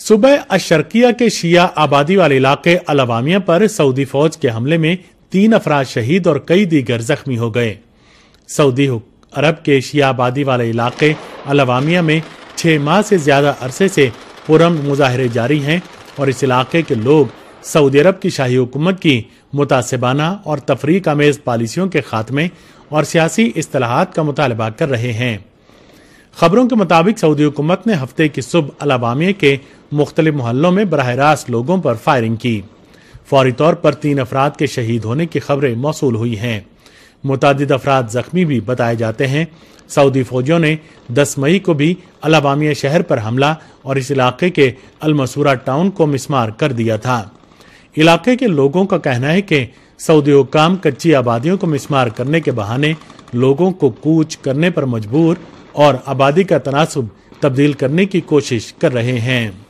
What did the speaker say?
सुबह अशरकिया के शिया आबादी वाले इलाके अल-अवामिया पर सऊदी फौज के हमले में 3 अफराद शहीद और कई दीगर जख्मी हो गए। सऊदी अरब के शिया आबादी वाले इलाके अल-अवामिया में 6 माह से ज्यादा अरसे से पुरअमन मुजाहरे जारी हैं और इस इलाके के लोग सऊदी अरब की शाही हुकूमत की मुतासिबाना और तफरीक आमेज पॉलिसियों के खात्मे और सियासी इस्तिलाहात का मुतालबा कर रहे हैं। खबरों के मुताबिक सऊदी हुकूमत ने हफ्ते की सुबह अल-अवामिया के मुख्तलिफ मोहल्लों में बराह रास्त लोगों पर फायरिंग की। फौरी तौर पर 3 अफराद के शहीद होने की खबरें मौसूल हुई हैं। मुतादिद अफराद जख्मी भी बताए जाते हैं। सऊदी फौजियों ने 10 मई को भी अल-अवामिया शहर पर हमला और इस इलाके के अल-मसूरा टाउन को मिसमार कर दिया था। इलाके के लोगों का कहना है कि सऊदी हुक्काम कच्ची आबादियों को मिसमार करने के बहाने लोगों को कूच करने पर मजबूर और आबादी का तनासुब तब्दील करने की कोशिश कर रहे हैं।